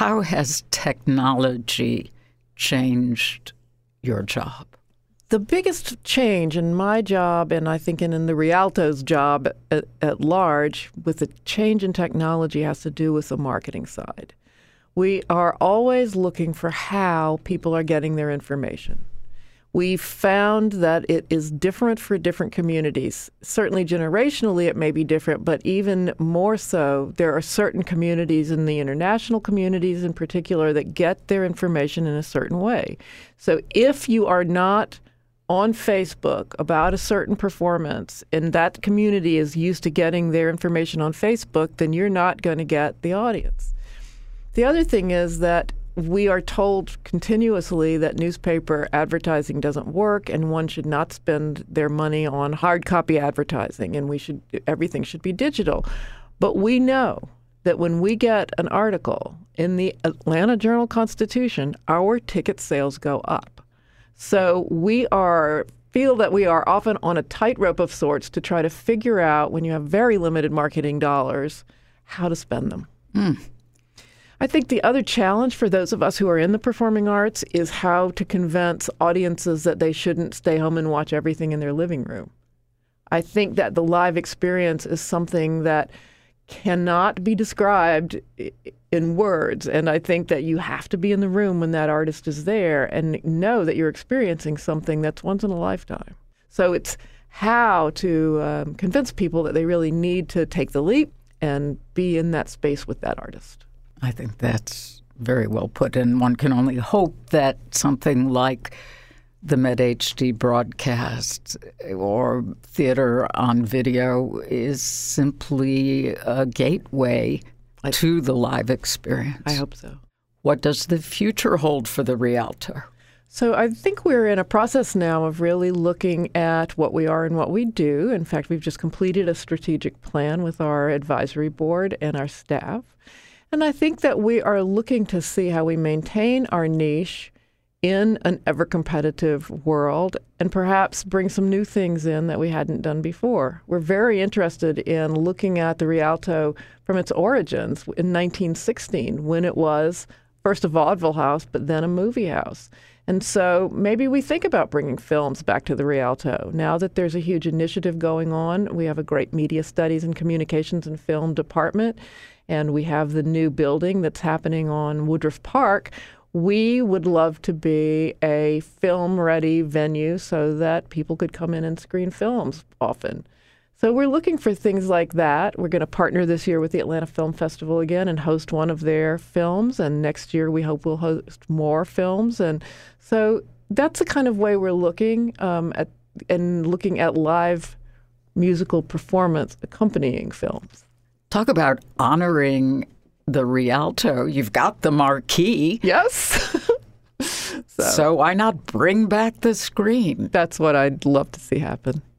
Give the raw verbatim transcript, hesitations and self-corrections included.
how has technology changed your job? The biggest change in my job, and I think in, in the Rialto's job at, at large, with the change in technology has to do with the marketing side. We are always looking for how people are getting their information. We found that it is different for different communities. Certainly generationally it may be different, but even more so, there are certain communities, in the international communities in particular, that get their information in a certain way. So if you are not on Facebook about a certain performance and that community is used to getting their information on Facebook, then you're not going to get the audience. The other thing is that we are told continuously that newspaper advertising doesn't work and one should not spend their money on hard copy advertising and we should everything should be digital. But we know that when we get an article in the Atlanta Journal-Constitution, our ticket sales go up. So we are feel that we are often on a tightrope of sorts to try to figure out, when you have very limited marketing dollars, how to spend them. Mm. I think the other challenge for those of us who are in the performing arts is how to convince audiences that they shouldn't stay home and watch everything in their living room. I think that the live experience is something that cannot be described in words. And I think that you have to be in the room when that artist is there and know that you're experiencing something that's once in a lifetime. So it's how to um, convince people that they really need to take the leap and be in that space with that artist. I think that's very well put, and one can only hope that something like the MedHD broadcast or theater on video is simply a gateway I, to the live experience. I hope so. What does the future hold for the Rialto? So I think we're in a process now of really looking at what we are and what we do. In fact, we've just completed a strategic plan with our advisory board and our staff. And I think that we are looking to see how we maintain our niche in an ever-competitive world and perhaps bring some new things in that we hadn't done before. We're very interested in looking at the Rialto from its origins in nineteen sixteen, when it was first a vaudeville house, but then a movie house. And so maybe we think about bringing films back to the Rialto. Now that there's a huge initiative going on, we have a great media studies and communications and film department, and we have the new building that's happening on Woodruff Park. We would love to be a film-ready venue so that people could come in and screen films often. So we're looking for things like that. We're going to partner this year with the Atlanta Film Festival again and host one of their films. And next year we hope we'll host more films. And so that's the kind of way we're looking um, at and looking at live musical performance accompanying films. Talk about honoring the Rialto. You've got the marquee. Yes. so. so why not bring back the screen? That's what I'd love to see happen.